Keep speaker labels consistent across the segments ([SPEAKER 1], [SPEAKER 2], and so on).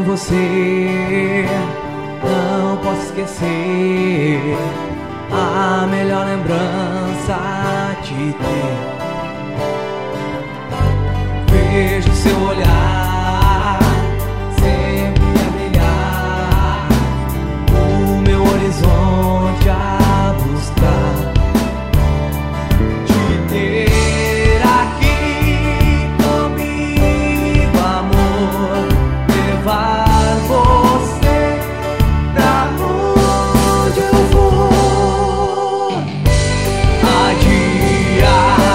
[SPEAKER 1] você, não posso esquecer a melhor lembrança de ter. Vejo seu olhar sempre a brilhar, o meu horizonte a buscar. Te ter aqui comigo, amor, levar você pra onde eu vou. Há dias,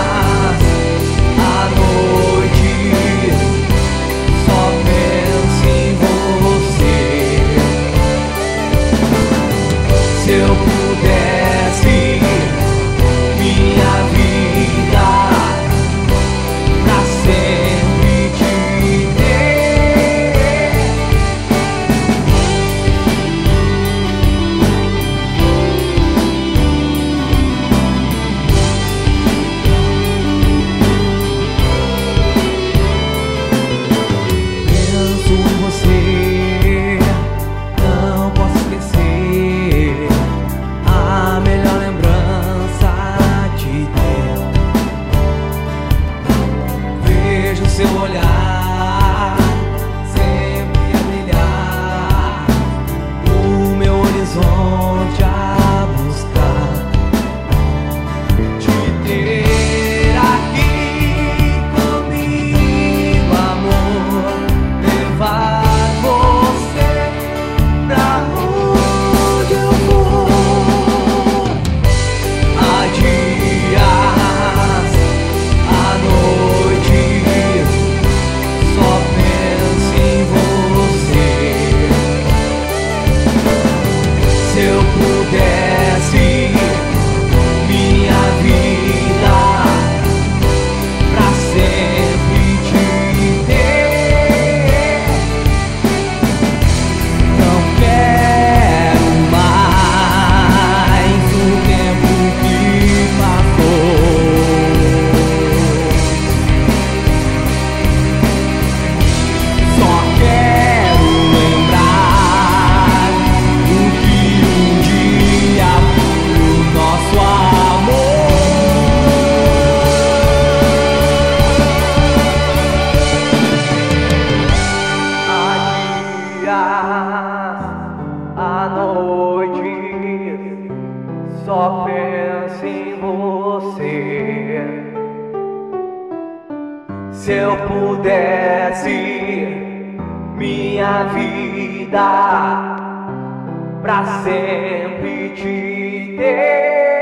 [SPEAKER 1] à noite, só penso em você. Se eu pudesse, minha vida pra sempre te ter. Penso em você, não posso esquecer a melhor lembrança de ter. Vejo seu olhar sempre a brilhar, o meu horizonte a buscar. Te ter aqui comigo, amor, levar você pra onde eu vou. Há dias, à noite, só penso em você. Se eu pudesse, minha vida pra sempre te ter. Não quero mais o tempo que passou. Só quero lembrar o que um dia foi o nosso amor. Há dias, à noite, só penso em você. Se eu pudesse, minha vida pra sempre te ter.